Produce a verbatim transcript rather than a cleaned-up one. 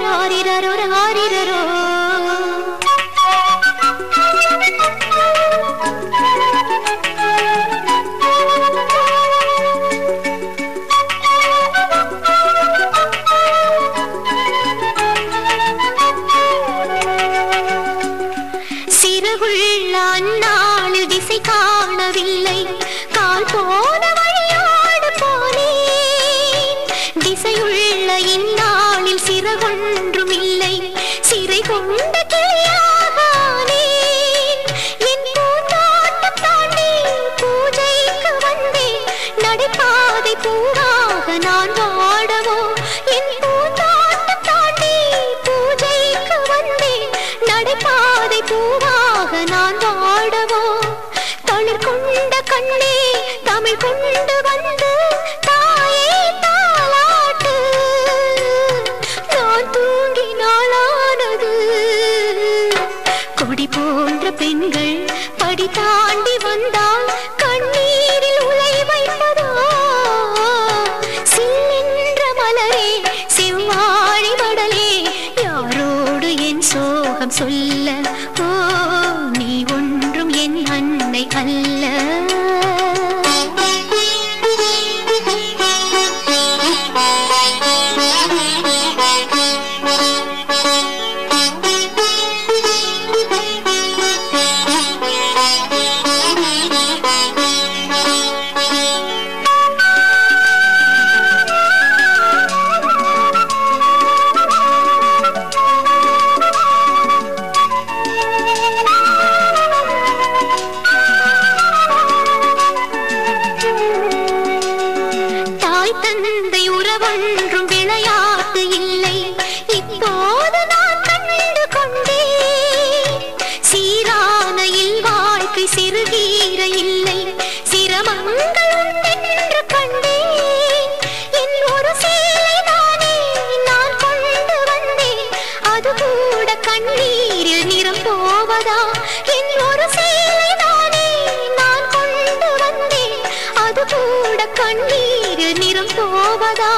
ராரிரரோ ராரிரரோ. சிறகுள்ள அந்நாளில் திசை காணவில்லை, கால் போன வழியோடு போனேன். திசையுள்ள இந்நாளில் சிறகொன்றும் இல்லை, சிறை கொண்ட கிளியாகானேன். என் பூந்தோட்டம் தாண்டி பூஜைக்கு வந்தேன், நடைபாதை பூவாக நான் வாடவோ. என் பூந்தோட்டம் தாண்டி பூஜைக்கு வந்தேன், நடைபாதை பூவாக நான் வாடவோ. தளிர் கொண்ட கண்ணே தமிழ் கொண்டு வந்து தாயே தாலாட்டு, நான் தூங்கி நாளானது. கொடி போன்ற பெண்கள் படி தாண்டி வந்தால் கண்ணீரில் உலை வைப்பதோ. சில்லென்ற மலரே செவ்வாழி மடலே, யாரோடு என் சோகம் சொல்ல. ஓ, நீ ஒன்றும் என் அன்னை அல்ல. தந்தை உறவொன்றும் விளையாட்டு இல்லை, இப்போது நான் கண்டு கொண்டேன். சீரான இல்வாழ்க்கை சிறுகீர இல்லை, சிரமங்கள் உண்டென்று கண்டேன். என் ஒரு சேலை தானே நான் கொண்டு வந்தேன், அது கூட கண்ணீரில் நிறம் போவதா. என் ஒரு சேலை தானே நான் கொண்டு வந்தேன், அது கூட கண்ணீரில் நிறம் போவதா.